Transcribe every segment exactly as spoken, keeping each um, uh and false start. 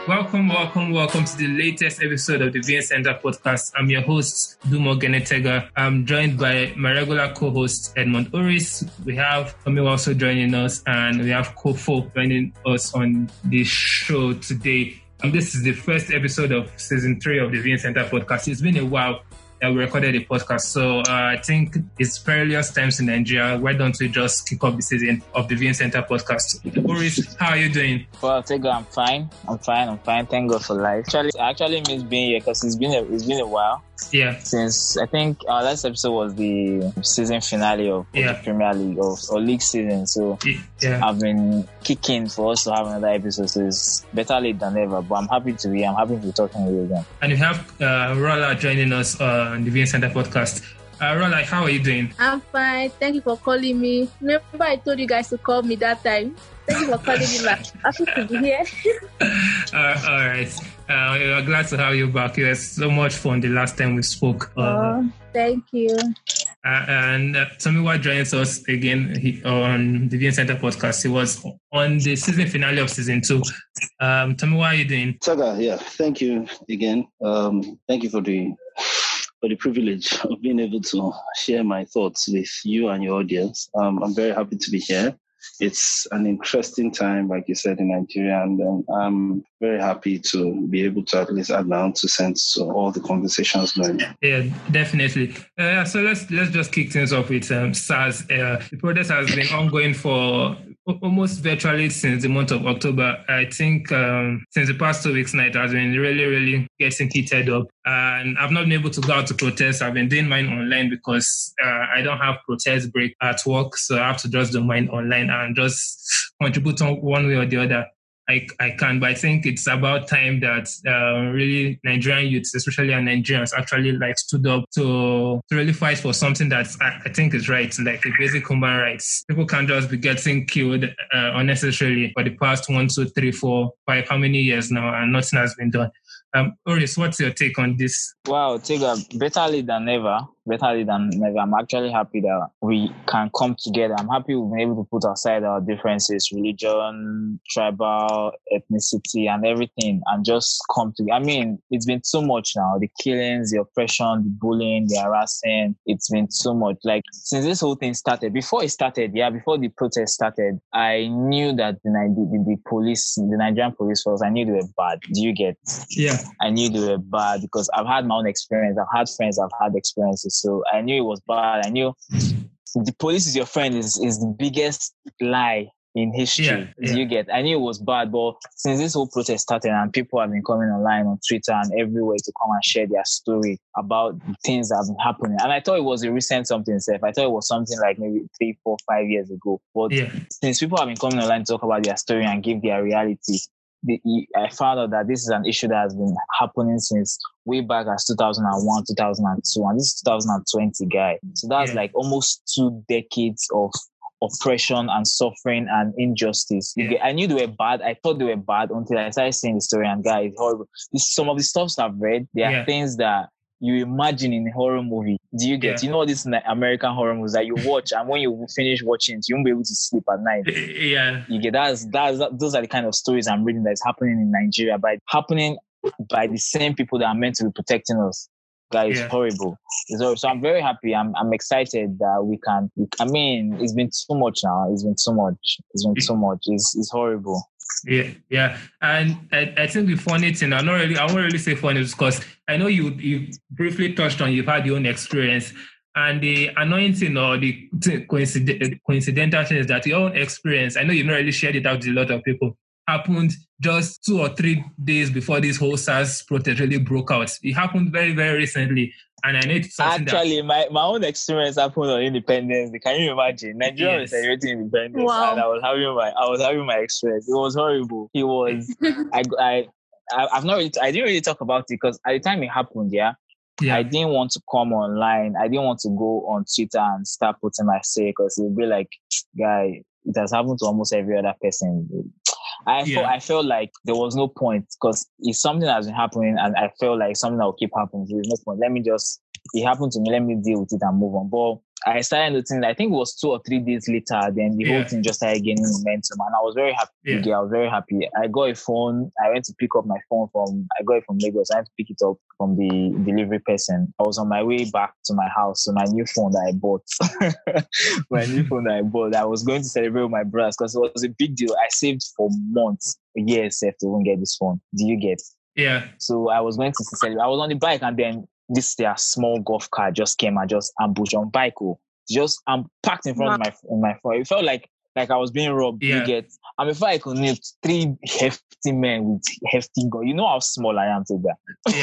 Welcome, welcome, welcome to the latest episode of the V N Center podcast. I'm your host, Dumo Genetega. I'm joined by my regular co-host, Edmond Oris. We have Tomiwa also joining us, and we have Kofo joining us on the show today. And this is the first episode of season three of the V N Center podcast. It's been a while that we recorded a podcast, so uh, I think it's perilous times in Nigeria. Why don't we just kick off the season of the V N Center podcast? Boris, how are you doing? Well, Tega, I'm fine. I'm fine. I'm fine. Thank God for life. Actually, I actually miss being here because it's been a, it's been a while. Yeah. Since I think our last episode was the season finale of, of yeah. the Premier League or, or league season. So yeah. I've been kicking for us to have another episode. So it's better late than ever. But I'm happy to be. I'm happy to be talking to you again. And we have uh, Rolla joining us on the V N Center podcast. Uh, Rolla, how are you doing? I'm fine. Thank you for calling me. Remember, I told you guys to call me that time. Thank you for calling me back. Happy to be here. uh, all right. Uh, we're glad to have you back. It was so much fun the last time we spoke. Uh, oh, thank you. Uh, and uh, Tomiwa joins us again he, on the V N Center podcast. He was on the season finale of season two. Um, Tomiwa, how are you doing? Saga, yeah. Thank you again. Um, thank you for the for the privilege of being able to share my thoughts with you and your audience. Um, I'm very happy to be here. It's an interesting time, like you said, in Nigeria, and um, I'm very happy to be able to at least add my own two cents to all the conversations going. Yeah, definitely. Uh, so let's let's just kick things off with um, SARS. Uh, the protest has been ongoing for almost virtually since the month of October. I think um, since the past two weeks now, it has been really, really getting heated up. And I've not been able to go out to protest. I've been doing mine online because uh, I don't have protest break at work. So I have to just do mine online and just contribute on one way or the other. I, I can, but I think it's about time that uh, really Nigerian youths, especially Nigerians, actually like stood up to, to really fight for something that I, I think is right, like the basic human rights. People can't just be getting killed uh, unnecessarily for the past one, two, three, four, five, how many years now, and nothing has been done. Um, Oris, what's your take on this? Wow, Tega, better late than never. Better late than never. I'm actually happy that we can come together. I'm happy we've been able to put aside our differences, religion, tribal, ethnicity, and everything, and just come together. I mean, it's been too much now. The killings, the oppression, the bullying, the harassing. It's been too much. Like, since this whole thing started, before it started, yeah, before the protest started, I knew that the, the, the police, the Nigerian police force, I knew they were bad. Do you get? Yeah. I knew they were bad because I've had my own experience. I've had friends, I've had experiences. So I knew it was bad. I knew the police is your friend is, is the biggest lie in history. Yeah, yeah. Do you get? I knew it was bad, but since this whole protest started and people have been coming online on Twitter and everywhere to come and share their story about the things that have been happening. And I thought it was a recent something itself. I thought it was something like maybe three, four, five years ago. But yeah. Since people have been coming online to talk about their story and give their reality, The, I found out that this is an issue that has been happening since way back as two thousand one, two thousand two, and this is two thousand twenty, guy. So that's yeah. like almost two decades of oppression and suffering and injustice. Yeah. I knew they were bad. I thought they were bad until I started seeing the story, and guy, it's horrible. This, some of the stuff I've read, there yeah. are things that you imagine in a horror movie. Do you get? Yeah. You know these American horror movies that you watch, and when you finish watching it, you won't be able to sleep at night. Yeah, you get that's that's those are the kind of stories I'm reading that's happening in Nigeria, by happening by the same people that are meant to be protecting us. That is yeah. horrible. It's horrible. So I'm very happy. I'm I'm excited that we can. I mean, it's been too much now. It's been too much. It's been too much. It's it's horrible. Yeah, yeah, and I, I think the funny thing, I'm not really, I won't really say funny because I know you you briefly touched on, you've had your own experience, and the annoying thing or the coincident, coincidental thing is that your own experience, I know you've not really shared it out with a lot of people, happened just two or three days before this whole SARS protest really broke out. It happened very, very recently. And I need something Actually, that... my, my own experience happened on Independence Day. Can you imagine? Nigeria yes. was celebrating Independence, wow. and I was having my I was having my experience. It was horrible. It was. I I I've not really. I didn't really talk about it because at the time it happened, yeah, yeah. I didn't want to come online. I didn't want to go on Twitter and start putting my say because it would be like, guy, it has happened to almost every other person. I yeah. felt I felt like there was no point because it's something that's been happening, and I felt like something that will keep happening. There's no point. Let me just it happened to me. Let me deal with it and move on. But I started noticing, I think it was two or three days later, then the Yeah. whole thing just started gaining momentum. And I was very happy. Yeah. Yeah, I was very happy. I got a phone. I went to pick up my phone from, I got it from Lagos. I went to pick it up from the delivery person. I was on my way back to my house. So my new phone that I bought, my new phone that I bought, I was going to celebrate with my brothers because it was a big deal. I saved for months, years to even get this phone. Do you get? Yeah. So I was going to celebrate. I was on the bike and then this their small golf car just came and just ambushed on bike. Oh, just I'm um, parked in front wow. of my in my phone. It felt like like I was being robbed. Yeah. You get? And before I could name three hefty men with hefty guns. You know how small I am to that.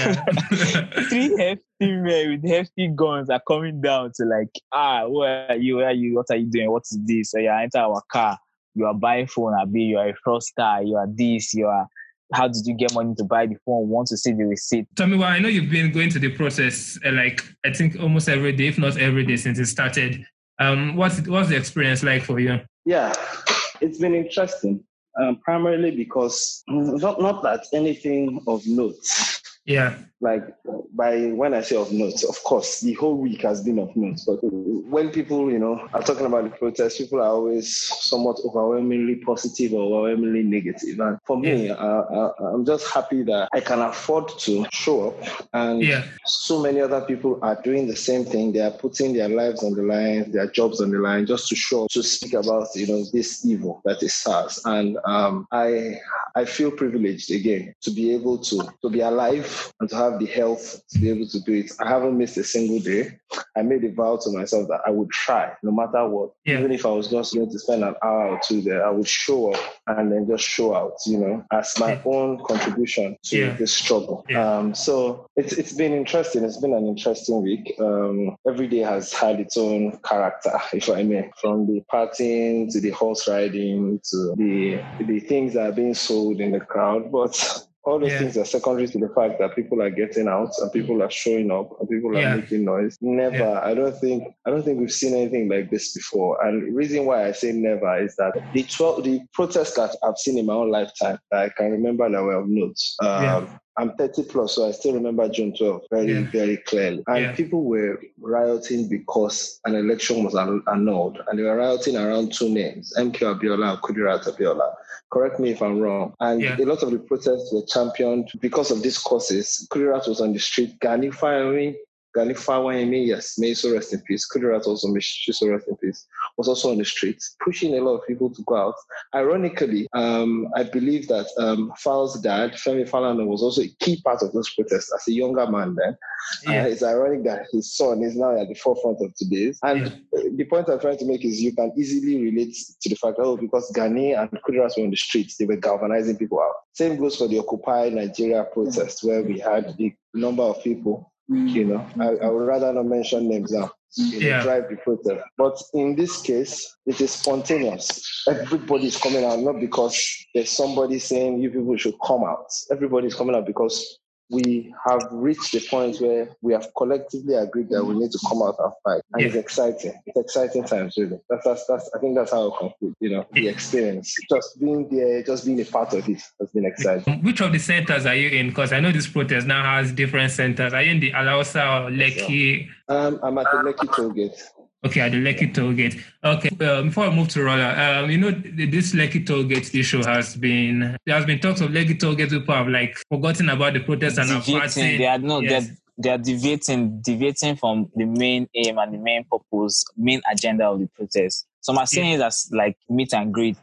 Yeah. Three hefty men with hefty guns are coming down to like, ah, where are you? Where are you? What are you doing? What is this? So you enter our car. You are buying phone. I be you are a fraudster. You are this. You are. How did you get money to buy the phone? Want to see the receipt? Tell me, well, I know you've been going to the process uh, like I think almost every day, if not every day since it started. Um, what's what's the experience like for you? Yeah, it's been interesting. Um, primarily because not not that anything of note. Yeah. Like by when I say of note, of course, the whole week has been of note. But when people, you know, are talking about the protest, people are always somewhat overwhelmingly positive or overwhelmingly negative. And for me, yeah. uh, I'm just happy that I can afford to show up. And yeah. so many other people are doing the same thing. They are putting their lives on the line, their jobs on the line, just to show, to speak about, you know, this evil that is SARS. And um, I, I feel privileged again to be able to to be alive and to have the health to be able to do it. I haven't missed a single day. I made a vow to myself that I would try no matter what. Yeah. Even if I was just going to spend an hour or two there, I would show up and then just show out, you know, as my yeah. own contribution to yeah. this struggle. Yeah. Um, so it's it's been interesting. It's been an interesting week. Um, every day has had its own character, if I may, from the partying to the horse riding to the the things that are being sold in the crowd. But all those yeah. things are secondary to the fact that people are getting out and people are showing up and people are yeah. making noise. Never, yeah. I don't think, I don't think we've seen anything like this before. And the reason why I say never is that the twelve, the protests that I've seen in my own lifetime that I can remember that were of note. Um, yeah. I'm thirty plus, so I still remember June twelfth very, yeah. very clearly. And yeah. people were rioting because an election was annulled, and they were rioting around two names, M K Abiola and Kudirat Abiola. Correct me if I'm wrong. And yeah. a lot of the protests were championed because of these causes. Kudirat was on the street. Gani Fawemi, Gani Fawemi, yes, may so rest in peace. Kudirat also, may she so rest in peace, was also on the streets, pushing a lot of people to go out. Ironically, um, I believe that um, Fal's dad, Femi Falana, was also a key part of those protests as a younger man then. Yeah. Uh, it's ironic that his son is now at the forefront of today's. And yeah. the point I'm trying to make is you can easily relate to the fact that, oh, because Gani and Kudirat were on the streets, they were galvanizing people out. Same goes for the Occupy Nigeria protest, where we had the number of people, you know, I, I would rather not mention names now, you know, yeah. drive the protest. But in this case, it is spontaneous. Everybody is coming out, not because there's somebody saying you people should come out. Everybody is coming out because we have reached the point where we have collectively agreed that we need to come out and fight. And yeah. it's exciting. It's exciting times, really. That's, that's, that's, I think that's how I conclude, you know, the experience. Just being there, just being a part of it has been exciting. Which of the centers are you in? Because I know this protest now has different centers. Are you in the Alausa or Lekki? Um, I'm at the Lekki toll gate. Okay, at the Lekki toll gate. Okay, uh, before I move to Rolla, um, you know, this Lekki toll gate issue has been, there has been talks of Lekki toll gate. People have like forgotten about the protest and have parted. They are no, yes. they're, they are deviating, deviating from the main aim and the main purpose, main agenda of the protest. So I'm saying yeah. that's like meet and greet.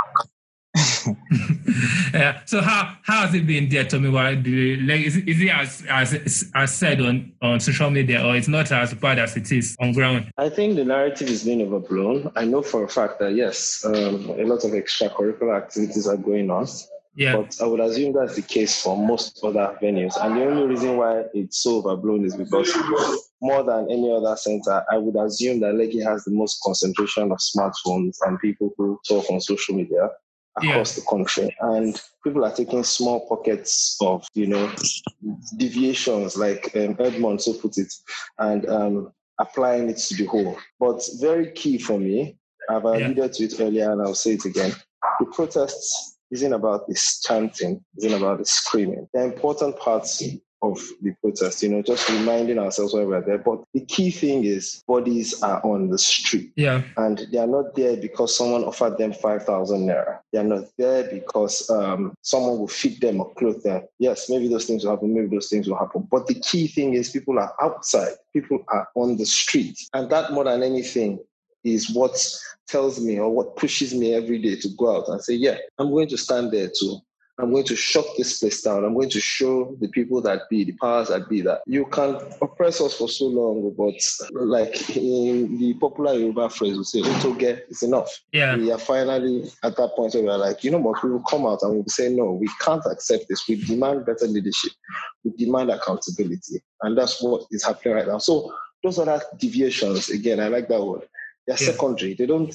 yeah. So how how has it been there, Tommy? Like, is, is it as as as said on, on social media, or it's not as bad as it is on ground? I think the narrative is being overblown. I know for a fact that yes, um, a lot of extracurricular activities are going on. Yeah. But I would assume that's the case for most other venues. And the only reason why it's so overblown is because more than any other center, I would assume that Lekki has the most concentration of smartphones and people who talk on social media across yeah. the country. And people are taking small pockets of, you know, deviations, like um, Edmond so put it, and um, applying it to the whole. But very key for me, I've alluded yeah. to it earlier and I'll say it again, the protests isn't about this chanting, isn't about the screaming. The important parts of the protest, you know, just reminding ourselves when we're there. But the key thing is bodies are on the street. Yeah. And they are not there because someone offered them five thousand naira. They are not there because um, someone will feed them or clothe them. Yes, maybe those things will happen, maybe those things will happen. But the key thing is people are outside, people are on the street. And that more than anything is what tells me or what pushes me every day to go out and say, yeah, I'm going to stand there too. I'm going to shut this place down. I'm going to show the people that be, the powers that be, that you can oppress us for so long, but like in the popular Yoruba phrase, we say, "Otoge, it's enough." Yeah. We are finally at that point where we're like, you know what, we will come out and we will say, no, we can't accept this. We demand better leadership. We demand accountability. And that's what is happening right now. So those other deviations, again, I like that word. They're yeah. secondary. They don't,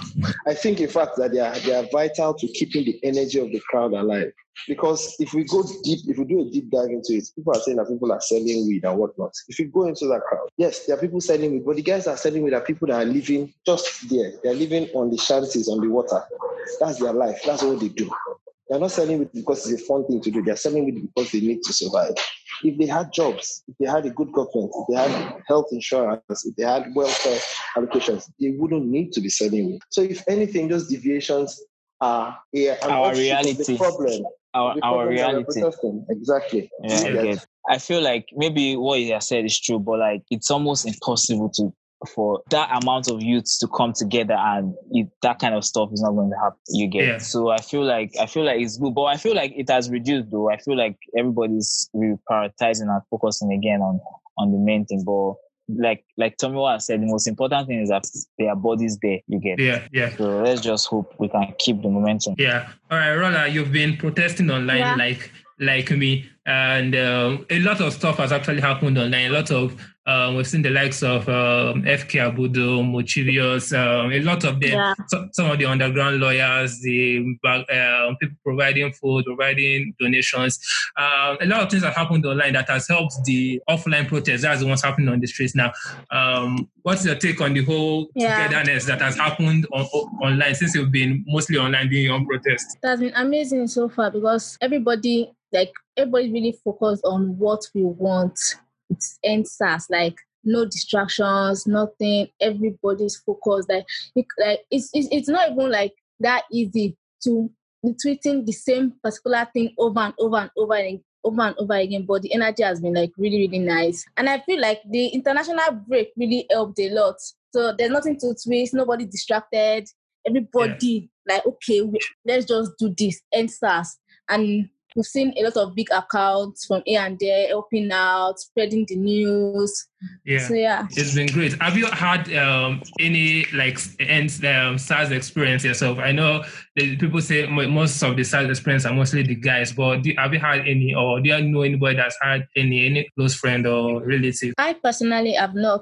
I think in fact that they are, they are vital to keeping the energy of the crowd alive. Because if we go deep, if we do a deep dive into it, people are saying that people are selling weed and whatnot. If you go into that crowd, yes, there are people selling weed, but the guys that are selling weed are people that are living just there. They're living on the shanties, on the water. That's their life. That's what they do. They're not selling it because it's a fun thing to do. They're selling it because they need to survive. If they had jobs, if they had a good government, if they had health insurance, if they had welfare allocations, they wouldn't need to be selling it. So if anything, those deviations are yeah, our reality. The problem. Our, the our problem reality. Exactly. Yeah, I, get. I feel like maybe what you have said is true, but like it's almost impossible to for that amount of youths to come together and it, that kind of stuff is not going to happen. You get yeah. So I feel like I feel like it's good, but I feel like it has reduced though. I feel like everybody's prioritizing and focusing again on on the main thing. But like like Tomiwa said, the most important thing is that there are bodies there. You get yeah yeah. So let's just hope we can keep the momentum. Yeah. All right, Rola, you've been protesting online yeah. like like me, and um, a lot of stuff has actually happened online. A lot of Um, we've seen the likes of um, F K Abudu, Mochivius, um, a lot of them, yeah. so, some of the underground lawyers, the uh, people providing food, providing donations. Um, a lot of things have happened online that has helped the offline protests. That's the ones happening on the streets now. Um, what's your take on the whole yeah. togetherness that has happened on, on, online since you've been mostly online doing your own protests? It has been amazing so far because everybody, like, everybody really focused on what we want. It's end S A R S, like no distractions, nothing. Everybody's focused. Like, like it's, it's it's not even like that easy to be tweeting the same particular thing over and over and over and over and over again. But the energy has been like really, really nice. And I feel like the international break really helped a lot. So there's nothing to tweet, nobody distracted. Everybody yeah. like, okay, we, let's just do this, end S A R S. And we've seen a lot of big accounts from here and there helping out, spreading the news. Yeah, so, yeah. It's been great. Have you had um, any like end, um, S A R S experience yourself? I know people say most of the S A R S experience are mostly the guys, but do, have you had any, or do you know anybody that's had any any close friend or relative? I personally have not,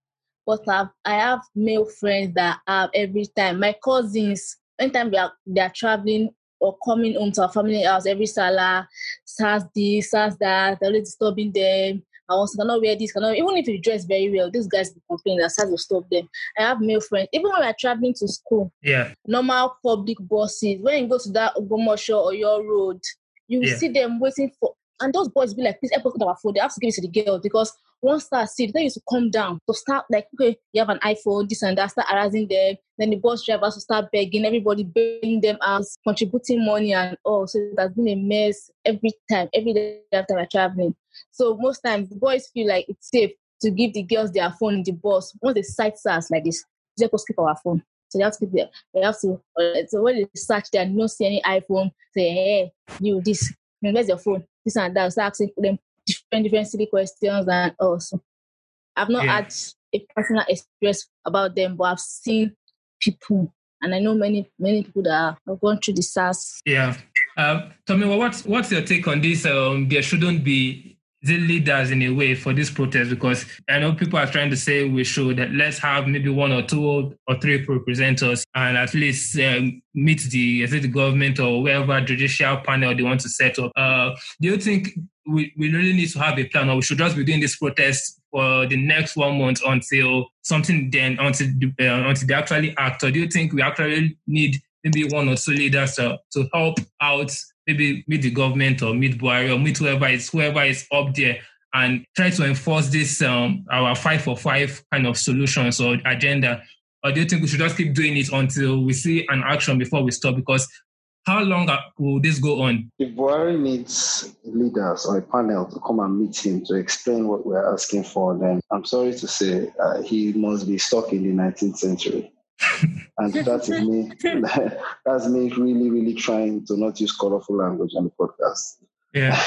but I've, I have male friends that have every time. My cousins, anytime they are, they are traveling or coming home to our family house every Salah, S A R S this, S A R S that, they're always disturbing them. I want to cannot wear this, cannot, even if you dress very well, these guys complain that S A R S will stop them. I have male friends, even when we're traveling to school, yeah, normal public buses, when you go to that Ogomosho or your road, you will yeah. see them waiting for, and those boys be like, please help us with our phone. They have to give it to the girls because once S A R S see, they used to come down to start like, okay, you have an iPhone, this and that, start harassing them. Then the bus drivers will start begging, everybody begging them out, contributing money and all. So it has been a mess every time, every day after we're traveling. So most times the boys feel like it's safe to give the girls their phone in the bus. Once they sight S A R S like this, they just keep our phone. So they have to keep their, they have to, uh, so when they search there and don't see any iPhone, say, hey, you, this, where's your phone? This and that. So asking them different, different silly questions and also. I've not yeah. had a personal experience about them, but I've seen people, and I know many, many people that have gone through the S A R S. Yeah. Uh, Tommy, well, what's what's your take on this? Um, there shouldn't be the leaders in a way for this protest, because I know people are trying to say we should let's have maybe one or two or three representatives and at least um, meet the, is it the government or wherever judicial panel they want to set up. Uh, do you think we, we really need to have a plan, or we should just be doing this protest for the next one month until something then, until, uh, until they actually act? Or do you think we actually need maybe one or two leaders to, to help out, maybe meet the government or meet Buhari or meet whoever is whoever is up there and try to enforce this um, our five for five kind of solutions or agenda? Or do you think we should just keep doing it until we see an action before we stop? Because how long will this go on? If Buhari needs leaders or a panel to come and meet him to explain what we're asking for, then I'm sorry to say uh, he must be stuck in the nineteenth century. And that is me. That's me really, really trying to not use colorful language on the podcast. Yeah.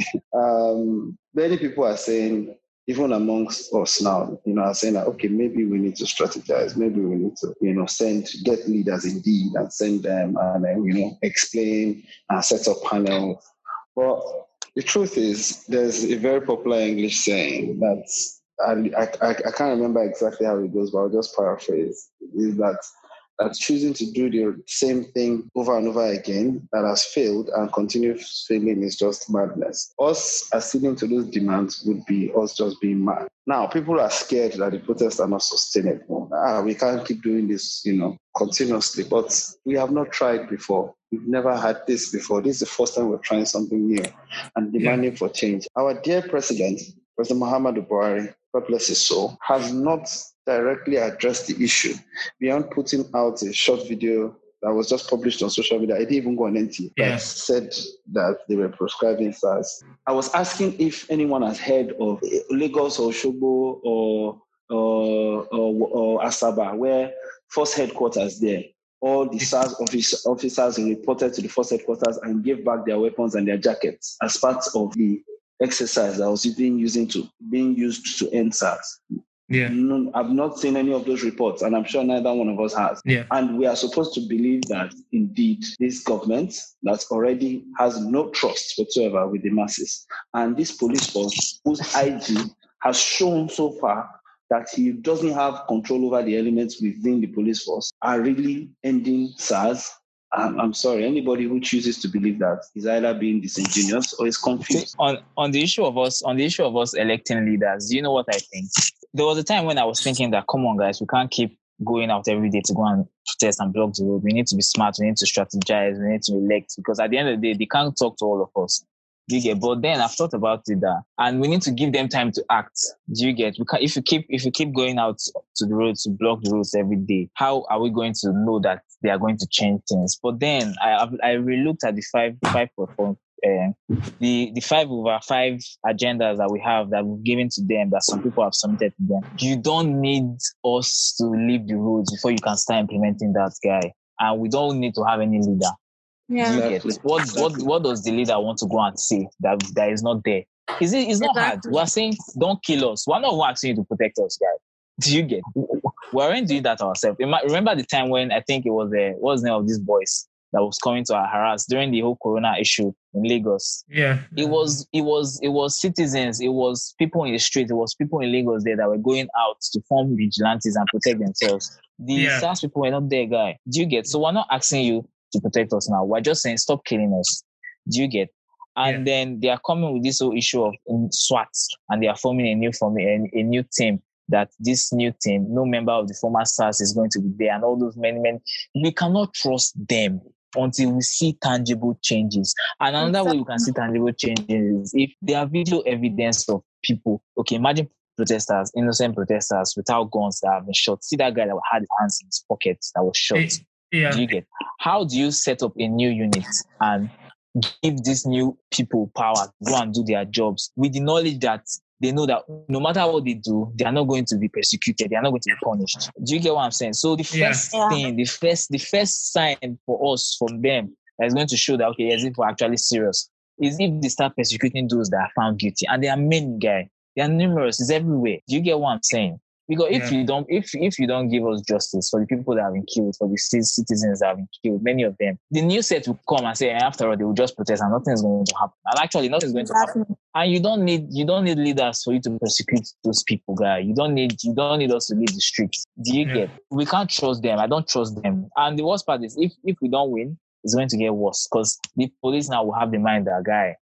um, many people are saying, even amongst us now, you know, are saying that, okay, maybe we need to strategize. Maybe we need to, you know, send, get leaders indeed and send them and then, you know, explain and set up panels. But the truth is, there's a very popular English saying that, I, I, I can't remember exactly how it goes, but I'll just paraphrase, is that that choosing to do the same thing over and over again that has failed and continues failing is just madness. Us acceding to those demands would be us just being mad. Now, people are scared that the protests are not sustainable. Ah, we can't keep doing this, you know, continuously, but we have not tried before. We've never had this before. This is the first time we're trying something new and demanding yeah. for change. Our dear president, President Muhammadu Buhari, God bless his soul, has not directly addressed the issue beyond putting out a short video that was just published on social media. I didn't even go on N T yeah. that said that they were prescribing SARS. I was asking if anyone has heard of Lagos or Osogbo or, or, or, or Asaba, where force headquarters there. All the SARS office, officers reported to the force headquarters and gave back their weapons and their jackets as part of the exercise that was being using to being used to end SARS. Yeah, no, I've not seen any of those reports, and I'm sure neither one of us has. Yeah, and we are supposed to believe that indeed this government that already has no trust whatsoever with the masses, and this police force, whose I G has shown so far that he doesn't have control over the elements within the police force, are really ending SARS. I'm, I'm sorry, anybody who chooses to believe that is either being disingenuous or is confused. On on the issue of us, on the issue of us electing leaders, do you know what I think? There was a time when I was thinking that, come on, guys, we can't keep going out every day to go and protest and block the road. We need to be smart. We need to strategize. We need to elect, because at the end of the day, they can't talk to all of us. Do you get? But then I've thought about it, that, and we need to give them time to act. Do you get? We can, if you keep if you keep going out to the roads to block the roads every day, how are we going to know that they are going to change things? But then I I re-looked at the five five perform. Uh, the the five over five agendas that we have that we've given to them, that some people have submitted to them. You don't need us to leave the roads before you can start implementing that, guy. And we don't need to have any leader. Yeah. Do you get? What what what does the leader want to go and say that that is not there? Is it? It's not hard. We are saying don't kill us. We're not asking you to protect us, guys. Do you get? We aren't doing that ourselves. Remember the time when I think it was the what was the name of these boys that was coming to harass during the whole corona issue in Lagos? Yeah. It was, it was, it was citizens, it was people in the street, it was people in Lagos there that were going out to form vigilantes and protect themselves. The yeah. SARS people were not there, guy. Do you get? So we're not asking you to protect us now. We're just saying, stop killing us. Do you get? And yeah. then they are coming with this whole issue of SWAT, and they are forming a new form, a, a new team. That this new team, no member of the former SARS is going to be there, and all those many men. We cannot trust them until we see tangible changes. And another exactly. way we can see tangible changes is if there are video evidence of people. Okay, imagine protesters, innocent protesters without guns that have been shot. See that guy that had his hands in his pockets that was shot. It, yeah. Do you get? How do you set up a new unit and give these new people power, go and do their jobs with the knowledge that they know that no matter what they do, they are not going to be persecuted. They are not going to be punished. Do you get what I'm saying? So the first yeah. thing, the first, the first sign for us from them that is going to show that, okay, yes, if we're actually serious, is if they start persecuting those that are found guilty. And there are many, guys. They are numerous. It's everywhere. Do you get what I'm saying? Because if yeah. you don't, if if you don't give us justice for the people that have been killed, for the citizens that have been killed, many of them, the new set will come and say, and after all, they will just protest, and nothing is going to happen. And actually, nothing is going to happen. And you don't need you don't need leaders for you to persecute those people, guys. You don't need you don't need us to lead the streets. Do you yeah. get? We can't trust them. I don't trust them. And the worst part is, if if we don't win, it's going to get worse, because the police now will have the mind that, guy,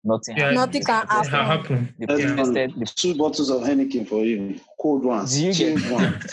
nothing Yeah, Nothing can it happen. happen. They That's protested. fine. Two bottles of Heineken for you. Cold ones. Do you get Chilled ones.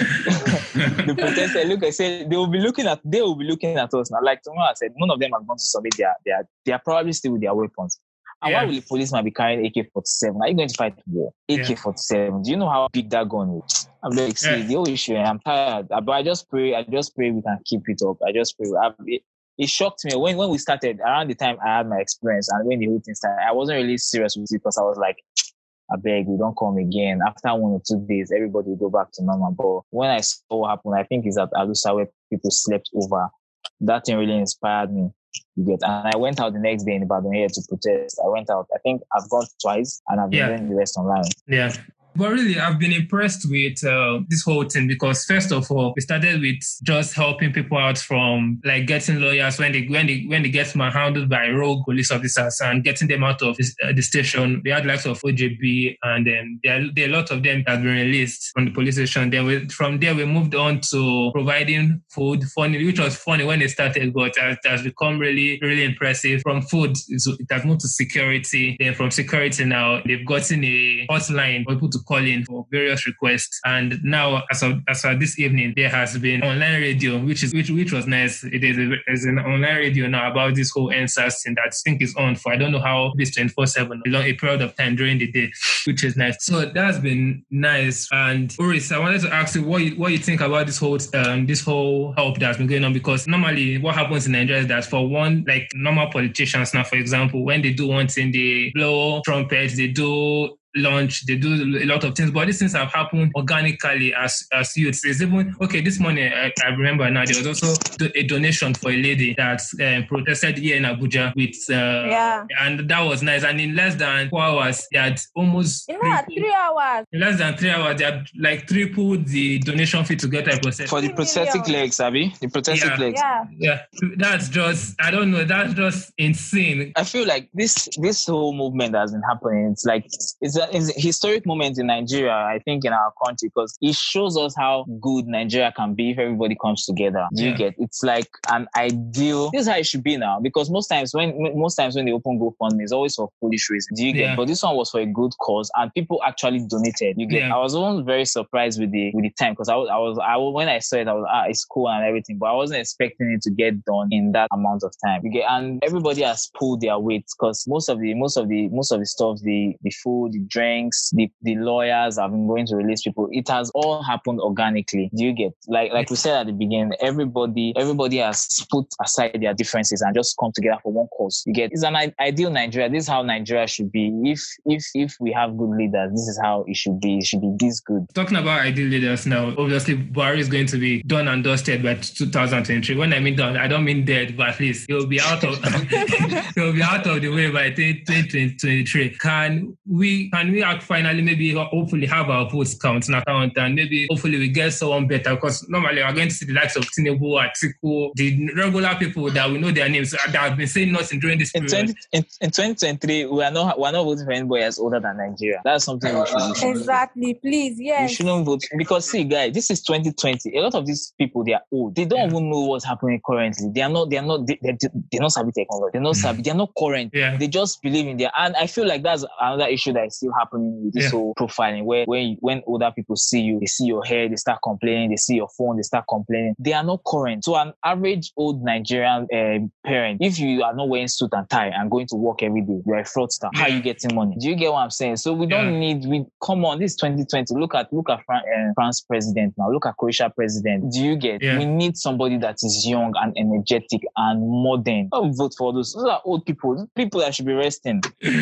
the protesters? Look, I said they will be looking at they will be looking at us now. Like tomorrow, I said none of them are going to submit their their. They are probably still with their weapons. And Yeah. why will the policeman be carrying A K forty-seven? Are you going to fight war? A K forty-seven. Do you know how big that gun is? I'm like, see, Yeah. the whole issue. I'm tired, but I just pray. I just pray we can keep it up. I just pray. I've, it, it shocked me when when we started around the time I had my experience and when the whole thing started. I wasn't really serious with it because I was like, I beg, we don't come again. After one or two days, everybody will go back to normal. But when I saw what happened, I think it's at Alusa where people slept over. That thing really inspired me. You get, and I went out the next day in Ibadan here to protest. I went out. I think I've gone twice, and I've been Yeah. doing the rest online. Yeah. But really, I've been impressed with uh, this whole thing because first of all, we started with just helping people out from like getting lawyers when they when they when they get manhandled by rogue police officers and getting them out of this, uh, the station. We had lots of O J B, and then there, there are a lot of them that have been released from the police station. Then we, from there, we moved on to providing food. Funny, which was funny when it started, but it has become really really impressive. From food, it has moved to security. Then from security now, they've gotten a hotline for people to call in for various requests, and now as of as of this evening there has been online radio, which is which which was nice. It is a, there's an online radio now about this whole N S A S thing that I think is on for I don't know how this twenty-four seven along a period of time during the day, which is nice. So that's been nice. And Oris, I wanted to ask you what you what you think about this whole um this whole help that's been going on, because normally what happens in Nigeria is that for one, like normal politicians now, for example, when they do one thing, they blow trumpets, they do launch, they do a lot of things, but these things have happened organically as as youths. It's even okay. This morning, I, I remember now there was also a donation for a lady that um, protested here in Abuja with, uh, Yeah. and that was nice. And in less than four hours, they had almost In fact, tripled- three hours. in less than three hours, they had like tripled the donation fee to get a process. For the prosthetic legs, Abby, the prosthetic Yeah. legs. Yeah. Yeah, that's just I don't know. That's just insane. I feel like this this whole movement that has been happening, it's like it's a, it's a historic moment in Nigeria, I think, in our country, because it shows us how good Nigeria can be if everybody comes together. Do you Yeah. get? It's like an ideal. This is how it should be now, because most times when most times when they open GoFundMe, it's always for foolish reasons. Do you get? Yeah. But this one was for a good cause, and people actually donated. You get? Yeah. I was almost very surprised with the with the time, because I was I was I was, when I saw it, I was ah, it's cool and everything, but I wasn't expecting it to get done in that amount of time. You get? And everybody has pulled their weight, because most of the most of the most of the stuff, the the food, the drinks, the, the lawyers have been going to release people. It has all happened organically. Do you get? Like like we said at the beginning, everybody everybody has put aside their differences and just come together for one cause. You get? It's an I- ideal Nigeria. This is how Nigeria should be. If if if we have good leaders, this is how it should be. It should be this good. Talking about ideal leaders now, obviously Buhari is going to be done and dusted by two thousand twenty-three. When I mean done, I don't mean dead, but at least he will be out of he will be out of the way by twenty twenty-three. Can we can we finally maybe hopefully have our votes count and account, and maybe hopefully we get someone better, because normally we're going to see the likes of Tinubu, Atiku, the regular people that we know their names that have been saying nothing during this In, period. twenty, in, in twenty twenty-three, we are not we are not voting for anybody that's older than Nigeria. That's something we should, we should Exactly. Please, We yes. shouldn't vote, because see, guys, this is twenty twenty. A lot of these people, they are old. They don't Yeah. even know what's happening currently. They are not. They are not. They, they, they're not savvy technology. They're not savvy. They're not current. Yeah. They just believe in their. And I feel like that's another issue that is still happening with this Yeah. whole profiling, where when you, when older people see you, they see your hair, they start complaining. They see your phone, they start complaining. They are not current. So an average old Nigerian uh, parent, if you are not wearing suit and tie and going to work every day, you are a fraudster. How are Yeah. you getting money? Do you get what I'm saying? So we don't Yeah. need. We come on. This is twenty twenty. Look at look at Fran, uh, France president now. Look at Croatia president. Do you get? Yeah. We need somebody that is young and energetic and modern. Don't vote for those. Those are old people. People that should be resting.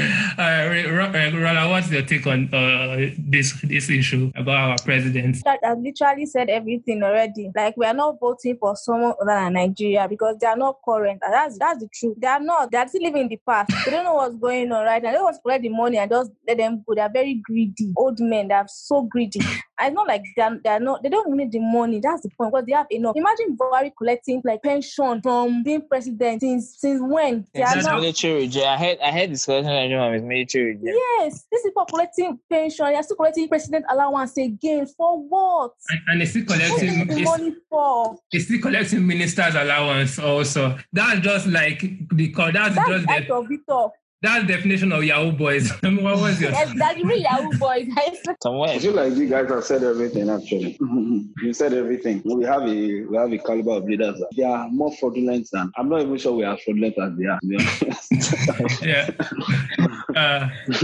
Uh, Rala, what's your take on uh, this this issue about our president? That has literally said everything already. Like, we are not voting for someone other than Nigeria because they are not current. And that's that's the truth. They are not. They are still living in the past. They don't know what's going on right now. They don't want to collect the money and just let them go. They are very greedy. Old men, they are so greedy. And it's not like they are, they are not. They don't need the money. That's the point. Because they have enough. Imagine Buhari collecting like pension from being president since since when? They are Since not. military jail. I heard I heard discussion with military jail. Yes, these people are collecting pension. They are still collecting president allowance again. For what? And, and he's still What is collecting the he's, money for? he's still collecting minister's allowance also. That's just like the that's, That's just the act the of Victor. That definition of Yahoo boys. What was your? Yes, that's really Yahoo boys. Somewhere. I feel like you guys have said everything. Actually, you said everything. We have a we have a caliber of leaders. They are more fraudulent than. I'm not even sure we are fraudulent as they are. To be honest. Yeah. Uh,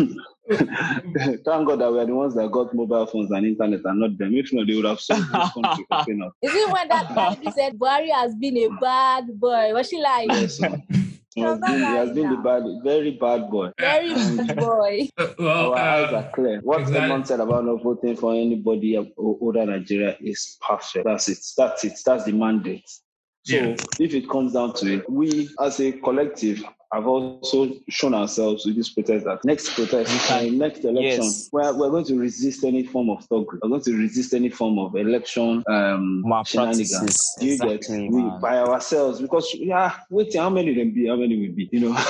Thank God that we are the ones that got mobile phones and internet and not them. If not, they would have sold this country for peanuts. Is it when that lady said Buhari has been a bad boy? Was she like? Yes, sir. He has been, he has been the bad, very bad boy. Very bad boy. uh, well, Our eyes uh, are clear. What exactly. Edmond said about not voting for anybody older Nigeria is perfect. That's it. That's it. That's the mandate. So Yeah. if it comes down to it, we as a collective have also shown ourselves with this protest that next protest, uh, next election, Yes. we're, we're going to resist any form of thuggery. We're going to resist any form of election um, shenanigans. Malpractices. Do you Exactly, get we man. by ourselves? Because yeah, wait, how many them be? How many will be? You know.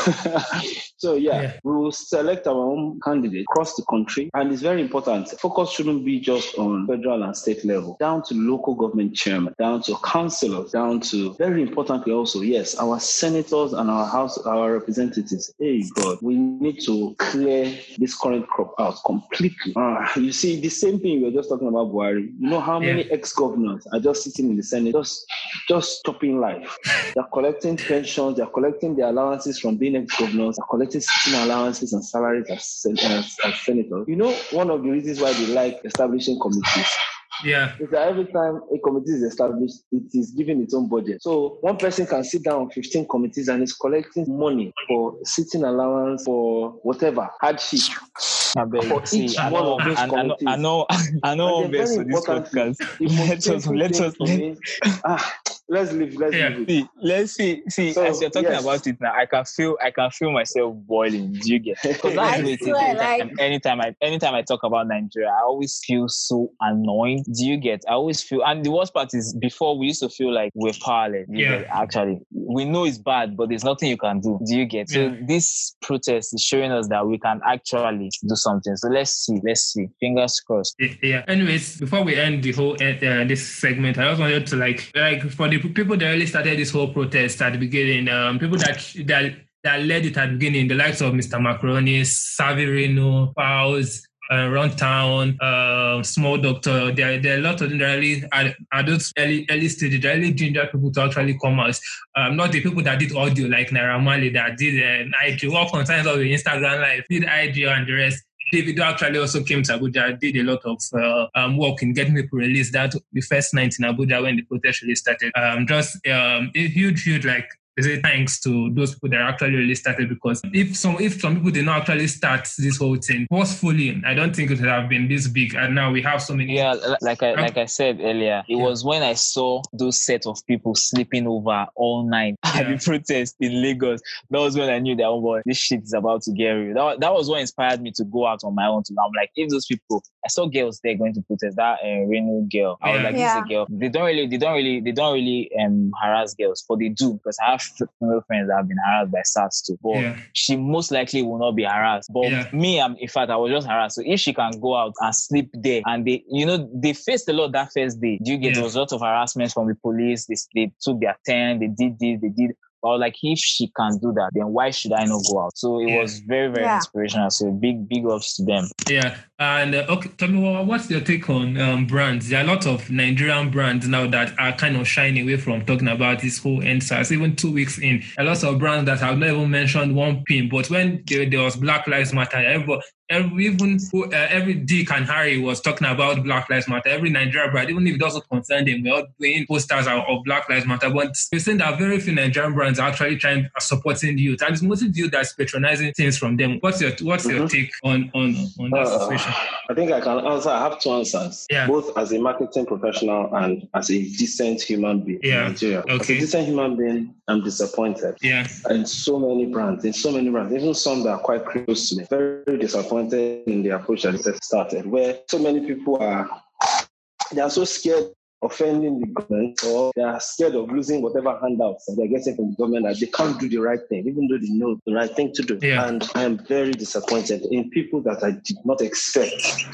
So yeah, Yeah. we will select our own candidate across the country, and it's very important. Focus shouldn't be just on federal and state level, down to local government chairman, down to councillors, down to very importantly also, yes, our senators and our house, our representatives. Hey God, we need to clear this current crop out completely. Uh, you see, the same thing we were just talking about Buhari. You know how many Yeah. ex-governors are just sitting in the Senate, just just stopping life. They're collecting pensions, they're collecting their allowances from being ex-governors, they're collecting sitting allowances and salaries as, sen- as, as senators. You know, one of the reasons why they like establishing committees Yeah. is that every time a committee is established, it is given its own budget. So one person can sit down on fifteen committees and is collecting money for sitting allowance, for whatever, hardship. I beg. For See, each I one know, of those I, I know, committees. I know, I know, And the best very for this important thing, podcast. the most Let us, painful let thing us, for let, me, ah, let's leave, let's Yeah. leave it. see, let's see, see. So, as you're talking yes. about it now, I can feel, I can feel myself boiling. Do you get? Because that's I the way it is. swear, Anytime, like- anytime I, anytime I talk about Nigeria, I always feel so annoyed. Do you get? I always feel, and the worst part is, before we used to feel like we're powerless. Do you Yeah. get? Actually, we know it's bad, but there's nothing you can do. Do you get? So Yeah. this protest is showing us that we can actually do something. So let's see, let's see. Fingers crossed. Yeah. Anyways, before we end the whole uh, this segment, I just wanted to like like for the people that really started this whole protest at the beginning, um, people that that that led it at the beginning, the likes of Mister Macaroni, Savirino, Pals, uh, Runtown, uh, Small Doctor. There, there are a lot of them that really are, are those early early stages, that really ginger people to actually come out. Um, not the people that did audio like Naira Marley that did uh, I G, all concerns of the Instagram live, did I G and the rest. Davido actually also came to Abuja, did a lot of uh, um, work in getting people released. That the first night in Abuja when the protest really started. Um, just um, a huge, huge like. Is it thanks to those people that actually really started? Because if some if some people did not actually start this whole thing forcefully, I don't think it would have been this big. And now we have so many. Yeah, like I like I said earlier, it Yeah. was when I saw those set of people sleeping over all night at Yeah. the protest in Lagos. That was when I knew that, oh boy, this shit is about to get real. That, that was what inspired me to go out on my own. To I'm like, if those people, I saw girls there going to protest. That uh, Reno girl, I was Yeah. like, Yeah. this is a girl. They don't really, they don't really, they don't really um harass girls, but they do, because I have female friends that have been harassed by SARS too. But Yeah. she most likely will not be harassed. But Yeah. me, I'm, in fact, I was just harassed. So if she can go out and sleep there, and they, you know, they faced a lot that first day. Do you get? Yeah. There was a lot of harassment from the police. They, they took their turn. They did this. They did. I was like, if she can do that, then why should I not go out? So it Yeah. was very, very Yeah. inspirational. So big, big ups to them. Yeah, and uh, okay, tell me what, what's your take on um, brands? There are a lot of Nigerian brands now that are kind of shying away from talking about this whole N S A S. Even two weeks in, a lot of brands that have not even mentioned one pin. But when there, there was Black Lives Matter, everybody, every, even uh, every Dick and Harry was talking about Black Lives Matter. Every Nigerian brand, even if it doesn't concern them, we're all doing posters of, of Black Lives Matter. But we're saying that very few Nigerian brands are actually trying are supporting the youth, and it's mostly the youth that's patronizing things from them. What's your what's Mm-hmm. your take on on on that Uh, situation? I think I can answer. I have two answers, Yeah. both as a marketing professional and as a decent human being Yeah. in Nigeria. As Okay. a decent human being, I'm disappointed. Yeah. And so many brands, in so many brands, even some that are quite close to me, very disappointed in the approach that they started, where so many people are, they are so scared offending the government, or they are scared of losing whatever handouts that they're getting from the government, that they can't do the right thing, even though they know the right thing to do. Yeah. And I am very disappointed in people that I did not expect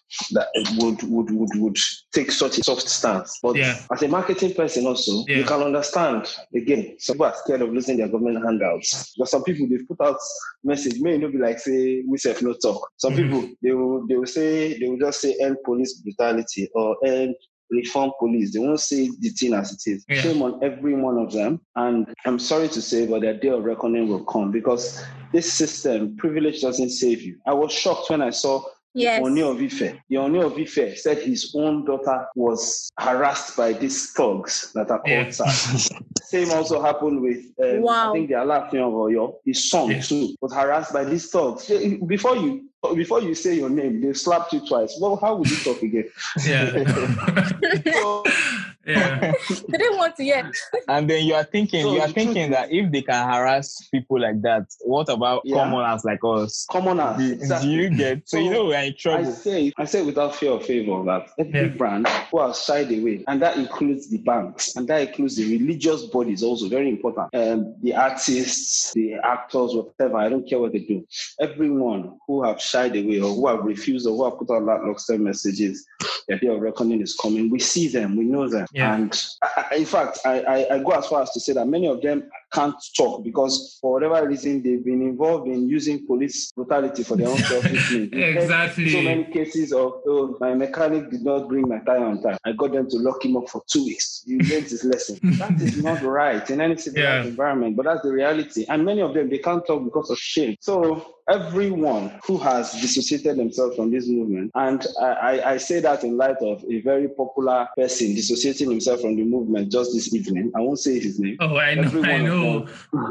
that would would would would take such a soft stance. But yeah. as a marketing person also, yeah. you can understand, again, some people are scared of losing their government handouts. But some people, they've put out message, may not be like, say, we self no talk. Some mm-hmm. people, they will they will say, they will just say end police brutality or end reform police. They won't say the thing as it is. Yeah. Shame on every one of them. And I'm sorry to say, but their day of reckoning will come, because this system, privilege doesn't save you. I was shocked when I saw Yes. Oni of Ife. The Oni of Ife said his own daughter was harassed by these thugs that are called yeah. S A R. Same also happened with, um, wow. I think the Alaafin of Oyo. His son yeah. too was harassed by these thugs. Before you before you say your name, they slapped you twice. Well, how would you talk again? Yeah. so, yeah. They didn't want to hear. And then you are thinking, so you are thinking that if they can harass people like that, what about yeah. commoners like us? Commoners. Do, exactly. do you get? So, so you know we're in trouble. I say, I say without fear or favor that every yeah. brand who has shied away, and that includes the banks, and that includes the religious bodies also, very important. Um, the artists, the actors, whatever, I don't care what they do. Everyone who have shied away or who have refused or who have put out lackluster messages, the day of reckoning is coming. We see them, we know them. Yeah. And I, in fact, I, I, I go as far as to say that many of them can't talk because for whatever reason they've been involved in using police brutality for their own selfish needs. Exactly. So many cases of, oh, my mechanic did not bring my tire on time. I got them to lock him up for two weeks. You learned his lesson. That is not right in any civilized yeah. environment, but that's the reality. And many of them, they can't talk because of shame. So everyone who has dissociated themselves from this movement, and I, I, I say that in light of a very popular person dissociating himself from the movement just this evening. I won't say his name. Oh, I know, every I know.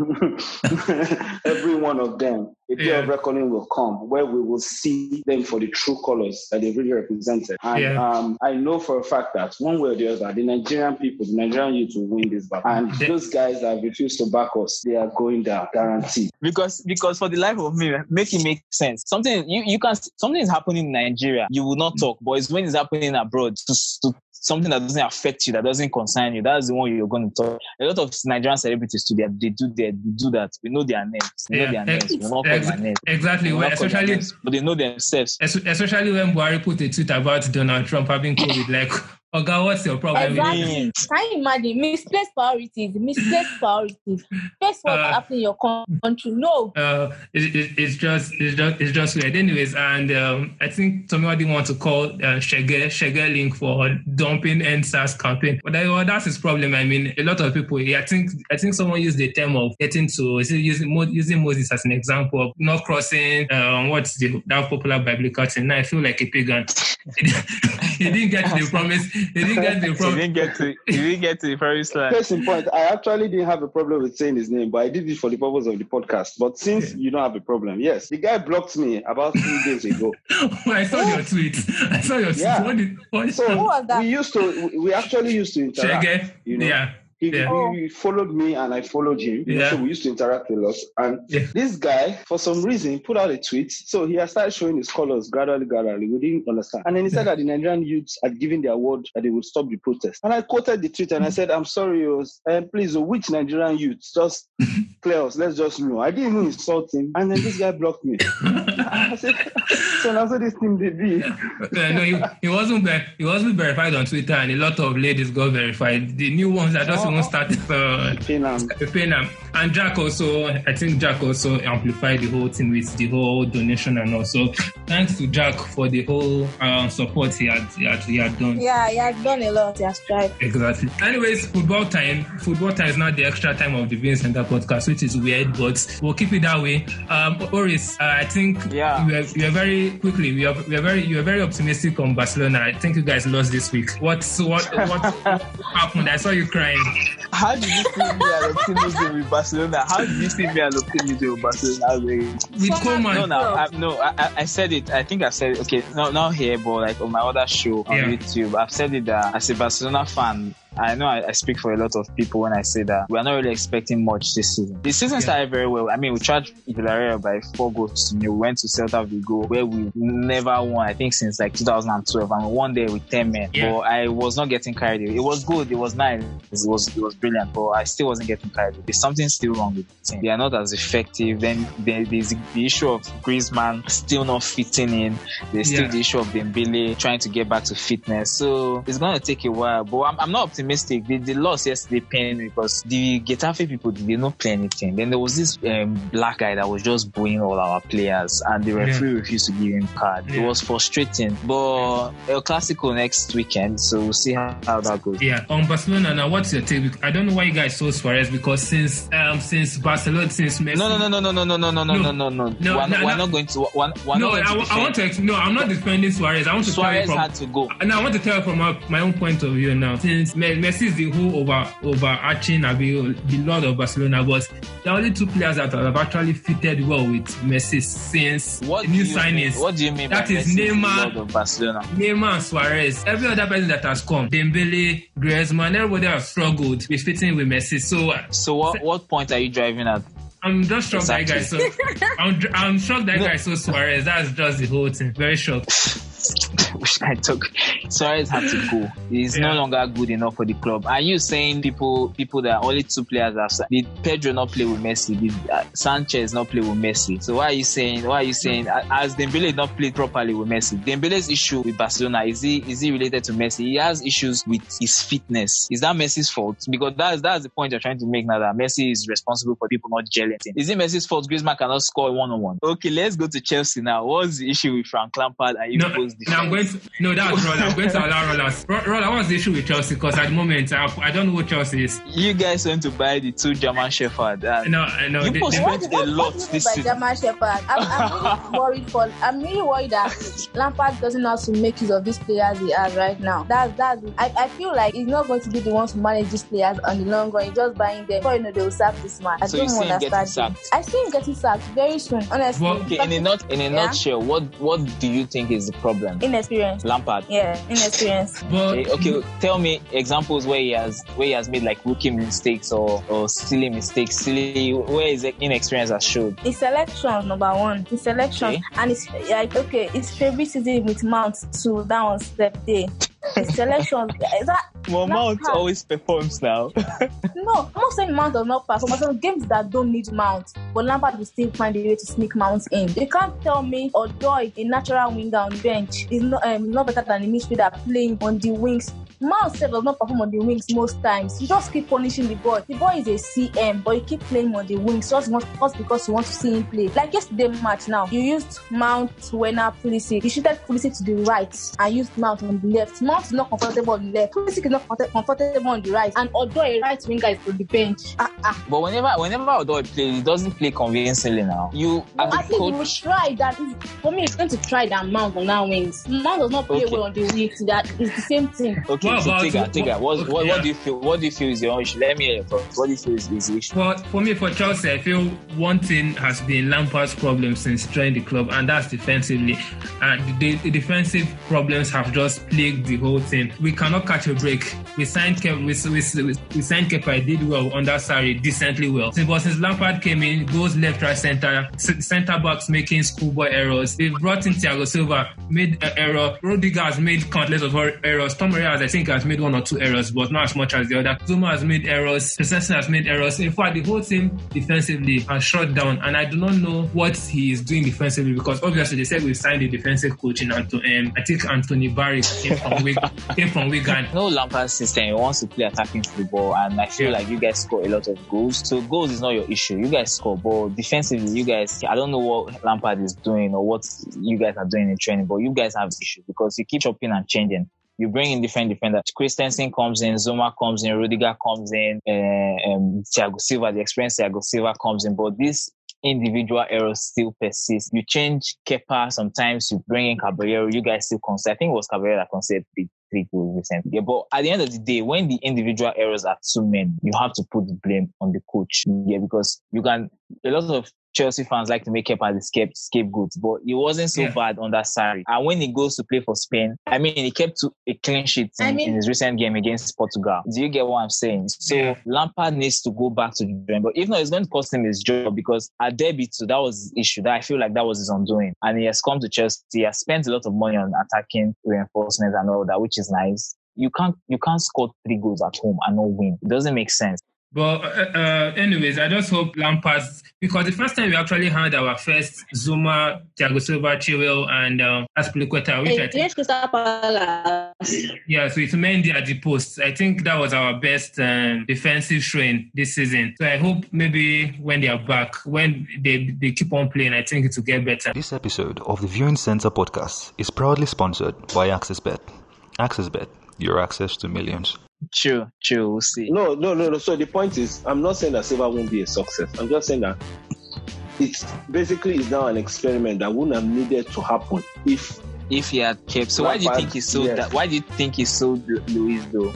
Every one of them, a day yeah. of reckoning will come where we will see them for the true colors that they really represented. And yeah. um, I know for a fact that one way or the other, the Nigerian people, the Nigerian youth will win this battle. And they, those guys that refuse to back us, they are going down, guaranteed. Because because for the life of me, make it make sense. Something you, you can something is happening in Nigeria, you will not talk, but it's when it's happening abroad to, to something that doesn't affect you, that doesn't concern you, that's the one you're going to talk. A lot of Nigerian celebrities today, they do their, they do that. We know their names. We yeah. know their names. We not Ex- call their names. Exactly. Well, especially, names, but they know themselves. Especially when Buhari put a tweet about Donald Trump having COVID, like, oh God, what's your problem? Exactly. Can you imagine? Misplaced priorities. Misplaced priorities. First what uh, happened in your country? No. Uh, it, it, it's just, it's just, it's just weird. Anyways, and um, I think somebody wants to call uh, Shege Shege Link for dumping End SARS campaign, but uh, that's his problem. I mean, a lot of people. I think, I think someone used the term of getting to using using Moses as an example of not crossing. Um, what's the that popular biblical thing? Now I feel like a pagan. He didn't get the promise. He didn't get the problem. He didn't get to. He didn't get to the first line. Case in point, I actually didn't have a problem with saying his name, but I did it for the purpose of the podcast. But since yeah. you don't have a problem, yes, the guy blocked me about three days ago. I saw your tweet. I saw your tweet. Yeah. What did, what so Who was that? we used to. We actually used to interact. Shege? You know? Yeah. He, yeah. he followed me and I followed him. You yeah. know, so we used to interact a lot. And yeah. this guy, for some reason, put out a tweet. So he has started showing his colors gradually, gradually. We didn't understand. And then he said yeah. that the Nigerian youths had given their word that they would stop the protest. And I quoted the tweet and I said, I'm sorry, uh, please, uh, which Nigerian youths? Just clear us. Let's just know. I didn't even insult him. And then this guy blocked me. I said, so now so this thing did be. Yeah, no, he, he wasn't ver- he wasn't verified on Twitter, and a lot of ladies got verified. The new ones that just even started uh, Penam. And Jack also, I think Jack also amplified the whole thing with the whole donation, and also thanks to Jack for the whole um, support he had, he had he had done. Yeah, he has done a lot. He has tried. Exactly. Anyways, football time. Football time is not the extra time of the Bean Center podcast, which is weird, but we'll keep it that way. Um, Oris, uh, I think yeah. you, are, you are very quickly. We are, we are very you are very optimistic on Barcelona. I think you guys lost this week. What's what what happened? I saw you crying. How did you see me an optimism with Barcelona? How did you see me an optimism with Barcelona? With Koeman? No, no, I, no. I, I said it. I think I said it. Okay, not not here, but like on my other show on yeah. YouTube, I've said it that as a Barcelona fan, I know I, I speak for a lot of people when I say that we are not really expecting much this season. The season yeah. started very well. I mean, we charged Villarreal by four goals. We went to Celta Vigo, where we never won, I think, since like two thousand twelve, and we won there with ten men. Yeah. But I was not getting carried away. It was good. It was nice. It was it was brilliant. But I still wasn't getting carried away. There's something still wrong with the team. They are not as effective. Then there, there's the issue of Griezmann still not fitting in. There's still yeah. the issue of Dembele trying to get back to fitness. So it's going to take a while. But I'm, I'm not optimistic. The, the loss yesterday pained me because the Getafe people, they did not play anything. Then there was this um, black guy that was just booing all our players, and the referee yeah. refused to give him card. Yeah. It was frustrating. But El Clasico next weekend, so we'll see how, how that goes. Yeah. On Barcelona now, what's your take? I don't know why you guys so Suarez, because since um since Barcelona since Messi. No no no no no no no no no no no no no. No, we're, no, we're no. not going to. We're, we're no, not going I, to I want to. No, I'm not defending Suarez. I want to Suarez tell you from, had to go. No, I want to tell you from my, my own point of view now. Since Messi is the whole over overarching, the lord of Barcelona, but there are only two players that have actually fitted well with Messi since what the new signings. Mean? What do you mean? That by is Messi Neymar, lord of Barcelona? Neymar and Suarez. Every other person that has come, Dembele, Griezmann, everybody has struggled with fitting with Messi. So, so what? What point are you driving at? I'm just shocked exactly. that guy so. I'm I'm shocked that no. guy so Suarez. That's just the whole thing. Very shocked. I took Suarez had to go. He's yeah. no longer good enough for the club. Are you saying people people that only two players have? Did Pedro not play with Messi? Did uh, Sanchez not play with Messi? So why are you saying? Why are you saying? Uh, as Dembele not played properly with Messi? Dembele's issue with Barcelona is he is he related to Messi? He has issues with his fitness. Is that Messi's fault? Because that's that's the point you're trying to make now, that Messi is responsible for people not gelling. Is it Messi's fault? Griezmann cannot score one on one. Okay, let's go to Chelsea now. What's the issue with Frank Lampard and you no, no, I'm going to, no, that's Roland. I'm going to allow Roland. Roland, what's the issue with Chelsea? Because at the moment, I, I don't know what Chelsea is. You guys went to buy the two German Shepherds. No, no. You they, spent a lot what this by season. German Shepherd? I'm, I'm really worried for. I'm really worried that Lampard doesn't know how to make use of these players he has right now. That's that's. I, I feel like he's not going to be the one to manage these players on the long run. He's just buying them. Before you know, they will sack this man. I so don't you see him getting sacked? I see him getting sacked very soon. Honestly. Well, okay, in a not in a yeah? nutshell, what what do you think is the problem? Inexperience. Lampard. Yeah, inexperience. But, okay, okay, tell me examples where he has where he has made like rookie mistakes or, or silly mistakes, silly where his inexperience has showed. His selection, number one. His selection, okay. And it's like okay, his favoritism with Mount to that one step day. His selection, is that? Well, Mount always performs now. No, I'm not saying Mount does not perform. I'm saying games that don't need Mount, but Lampard will still find a way to sneak Mount in. You can't tell me Odoi, a natural winger on the bench, is not um, not better than a midfielder playing on the wings. Mount does not perform on the wings most times. You just keep punishing the boy. The boy is a C M, but you keep playing on the wings just, just because you want to see him play. Like yesterday match now, you used Mount, Werner, Pulisic. You shifted Pulisic to the right and used Mount on the left. Mount is not comfortable on the left. Pulisic is not comfortable on the right. And although a right winger is on the bench. Ah, ah. But whenever whenever Odoi plays, he doesn't play convincingly now. You no, as I a think coach, he will try that. For me, it's going to try that Mount on that wings. Mount does not play okay. well on the wings. That is the same thing. Okay. What so about take it, take it. What, okay, what, yeah. what do you feel? What do you feel is your issue? Let me hear your thoughts. What do you feel is the issue? Well, for me, for Chelsea, I feel one thing has been Lampard's problem since joining the club, and that's defensively. And the, the defensive problems have just plagued the whole thing. We cannot catch a break. We signed Kepa, we, we, we signed Kepa, did well under Sarri, decently well. But since Lampard came in, goes left, right, centre, centre backs making schoolboy errors. They've brought in Thiago Silva, made an error. Rodriguez has made countless of errors. Tom Reyes, I think, has made one or two errors, but not as much as the other. Zuma has made errors. Christensen has made errors. In fact, the whole team defensively has shut down, and I do not know what he is doing defensively, because obviously they said we signed a defensive coach in Anto- um, I think Anthony Barry came from Wig- came from Wigan. No Lampard system. He wants to play attacking football, and I feel yeah. like you guys score a lot of goals. So goals is not your issue. You guys score, but defensively, you guys, I don't know what Lampard is doing or what you guys are doing in training, but you guys have issues because you keep chopping and changing. You bring in different defenders. Christensen comes in, Zuma comes in, Rudiger comes in, uh, um, Thiago Silva, the experienced Thiago Silva comes in, but this individual errors still persist. You change Kepa, sometimes you bring in Caballero, you guys still concede. I think it was Caballero that conceded three, three goals recently. Yeah, but at the end of the day, when the individual errors are too many, you have to put the blame on the coach. Yeah, because you can, a lot of Chelsea fans like to make up as the scape, scapegoat, but it wasn't so yeah. bad under Sarri. And when he goes to play for Spain, I mean, he kept to a clean sheet in, I mean, in his recent game against Portugal. Do you get what I'm saying? So yeah. Lampard needs to go back to the drawing board. If not, it's going to cost him his job, because at Derby too, that was the issue. That I feel like that was his undoing. And he has come to Chelsea. He has spent a lot of money on attacking reinforcements and all that, which is nice. You can't you can't score three goals at home and not win. It doesn't make sense. But uh, uh, anyways, I just hope Lampard, because the first time we actually had our first Zuma, Thiago Silva, Chilwell, and um, Azpilicueta, which hey, I think... Yeah, so it's Mendy at the post. I think that was our best um, defensive strain this season. So I hope maybe when they are back, when they, they keep on playing, I think it will get better. This episode of the Viewing Center podcast is proudly sponsored by AccessBet. AccessBet, your access to millions. True, true, we'll see. No, no, no, no. So the point is, I'm not saying that Silva won't be a success. I'm just saying that it's basically is now an experiment that wouldn't have needed to happen if if he had kept. So why do you think he sold yes. that? Why do you think he sold Luis though?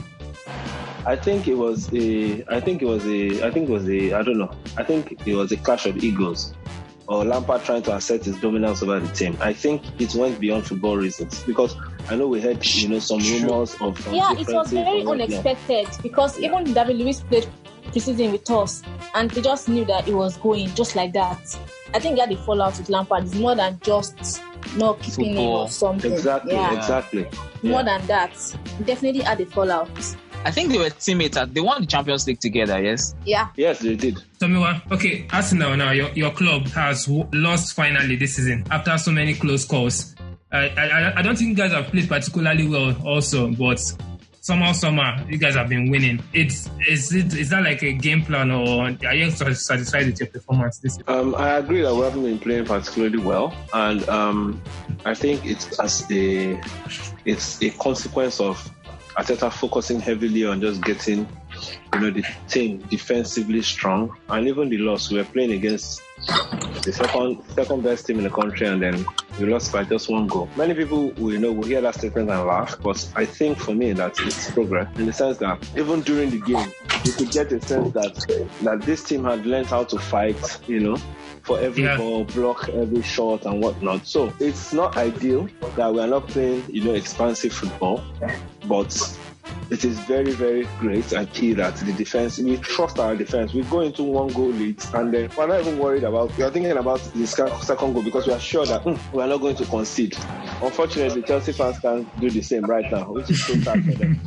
I think it was a. I think it was a. I think it was a. I don't know. I think it was a clash of egos, or Lampard trying to assert his dominance over the team. I think it went beyond football reasons, because I know we had, you know, some rumors of... Um, yeah, it was very unexpected, because yeah. even David Luiz played preseason with us, and they just knew that it was going just like that. I think that the fallout with Lampard is more than just not keeping him or something. Exactly, yeah. exactly. More yeah. than that. Definitely had a fallout. I think they were teammates. They won the Champions League together, yes? Yeah. Yes, they did. Tomiwa, okay, Arsenal now, your, your club has w- lost finally this season after so many close calls. I, I I don't think you guys have played particularly well also, but somehow, somehow, you guys have been winning. It's is it is that like a game plan, or are you satisfied with your performance this year? Um, I agree that we haven't been playing particularly well, and um, I think it's as a it's a consequence of Arteta focusing heavily on just getting, you know, the team defensively strong, and even the loss we were playing against the second second best team in the country, and then we lost by just one goal. Many people will, you know, will hear that statement and laugh, but I think for me that it's progress, in the sense that even during the game, you could get a sense that that this team had learned how to fight, you know, for every yeah. ball, block every shot and whatnot. So it's not ideal that we are not playing, you know, expansive football, but it is very, very great and key that the defense, we trust our defense. We go into one goal lead, and then we're not even worried about, we are thinking about the second goal, because we are sure that mm, we are not going to concede. Unfortunately, Chelsea fans can't do the same right now, which is so sad for them.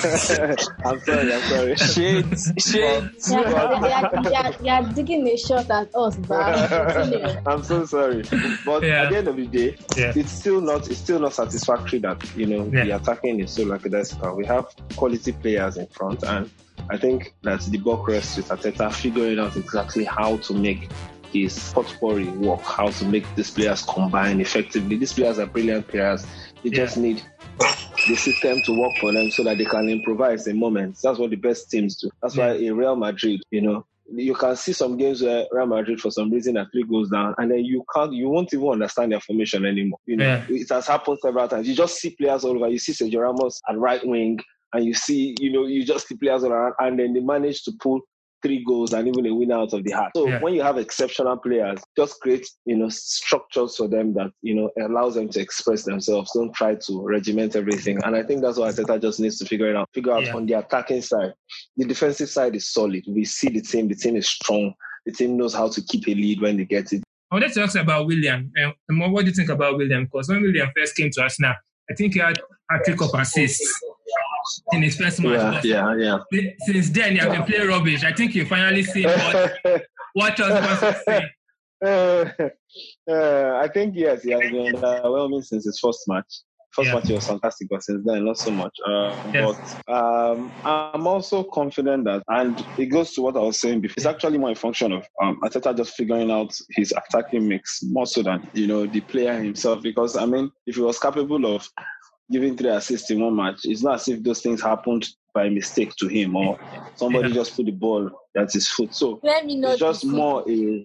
I'm sorry, I'm sorry. Shit, shit. You are digging a shot at us, but I'm so sorry. But yeah. at the end of the day, yeah. it's still not it's still not satisfactory that, you know, yeah. the attacking is so lackadaisical. We have quality players in front, and I think that the buck rests with Arteta figuring out exactly how to make his potpourri work, how to make these players combine effectively. These players are brilliant players. They yeah. just need the system to work for them so that they can improvise in moments. That's what the best teams do. That's yeah. why in Real Madrid, you know, you can see some games where Real Madrid, for some reason, are three goals down, and then you can't, you won't even understand their formation anymore. You know, yeah. it has happened several times. You just see players all over. You see Sergio Ramos at right wing, and you see, you know, you just see players all around, and then they manage to pull three goals and even a win out of the hat. So yeah. when you have exceptional players, just create, you know, structures for them that, you know, allows them to express themselves. Don't try to regiment everything. And I think that's what Arteta just needs to figure it out. Figure out yeah. on the attacking side. The defensive side is solid. We see the team. The team is strong. The team knows how to keep a lead when they get it. I wanted to ask about William. Um, what do you think about William? Because when William first came to Arsenal, I think he had a trick of assists in his first match. Yeah, yeah, yeah. Since then, he has been playing rubbish. I think you finally see what what Chelsea wants to say. Uh, uh, I think, yes, he has been underwhelming since his first match. First yeah. match was fantastic, but since then, not so much. Uh, yes. But um, I'm also confident that, and it goes to what I was saying before, it's actually more a function of um, Arteta just figuring out his attacking mix more so than, you know, the player himself. Because, I mean, if he was capable of giving three assists in one match, it's not as if those things happened by mistake to him or somebody yeah. just put the ball at his foot. So Let me not it's just deceive. more a...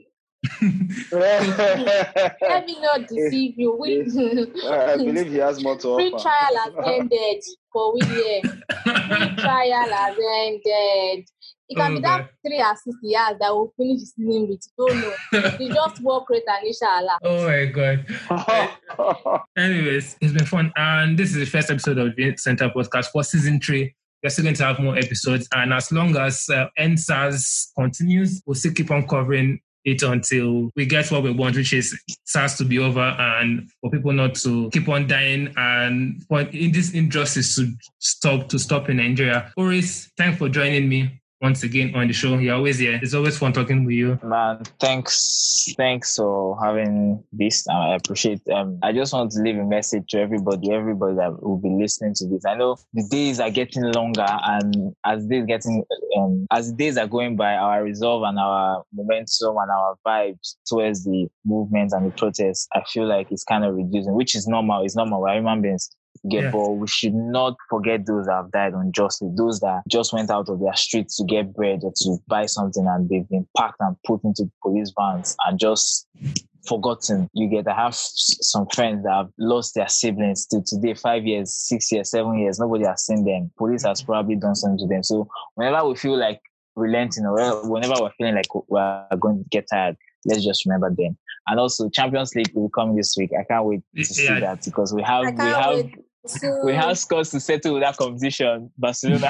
Let me not deceive you. We, I believe he has more to offer. Free trial has ended for William. Free trial has ended. It can Oh, be that God. three assists he has that will finish the season with. Don't know. It's just work rate and inshallah. Oh my God. Uh, anyways, it's been fun. And this is the first episode of the Center Podcast for season three. We're still going to have more episodes. And as long as uh, N SARS continues, we'll still keep on covering it until we get what we want, which is SARS to be over and for people not to keep on dying and for in this injustice to stop to stop in Nigeria. Oris, thanks for joining me once again on the show. You're always here. It's always fun talking with you. Man, thanks, thanks for having this. I appreciate. Um, I just want to leave a message to everybody, everybody that will be listening to this. I know the days are getting longer, and as days getting, um, as days are going by, our resolve and our momentum and our vibes towards the movement and the protests, I feel like it's kind of reducing, which is normal. It's normal. We're human beings. Get Yeah. but we should not forget those that have died unjustly, those that just went out of their streets to get bread or to buy something and they've been packed and put into police vans and just forgotten. You get, I have s- some friends that have lost their siblings to today, five years, six years, seven years. Nobody has seen them. Police has probably done something to them. So whenever we feel like relenting or whenever we're feeling like we're going to get tired, let's just remember them. And also, Champions League will come this week. I can't wait to see Yeah. that because we have I we can't have wait to... we have scores to settle with that competition. Barcelona.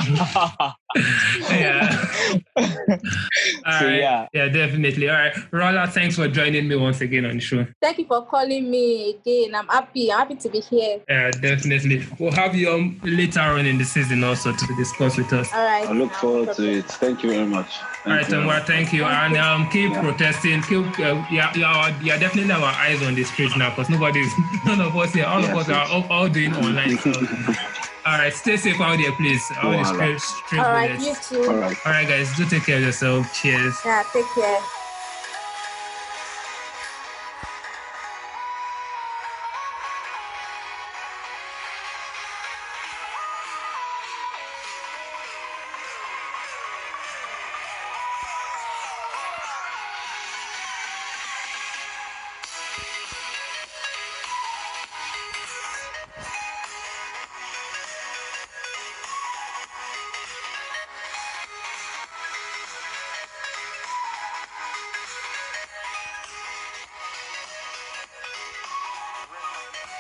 Yeah. All So right. yeah. Yeah, definitely. All right. Rolla, thanks for joining me once again on the show. Thank you for calling me again. I'm happy. I'm happy to be here. Yeah, definitely. We'll have you on later on in the season also to discuss with us. All right. I look forward to it. Thank you very much. Thank All right, you. Tongwa, thank you. And um, keep Yeah. protesting. Keep, uh, yeah, yeah, yeah, definitely our eyes on the streets now because nobody's, none of us here, all Yes, of us yes. are all, all doing online stuff. All right, stay safe out there, please. All the Voila. straight, straight All right. bullets. You too. All right. All right, guys, do take care of yourself. Cheers. Yeah. Take care.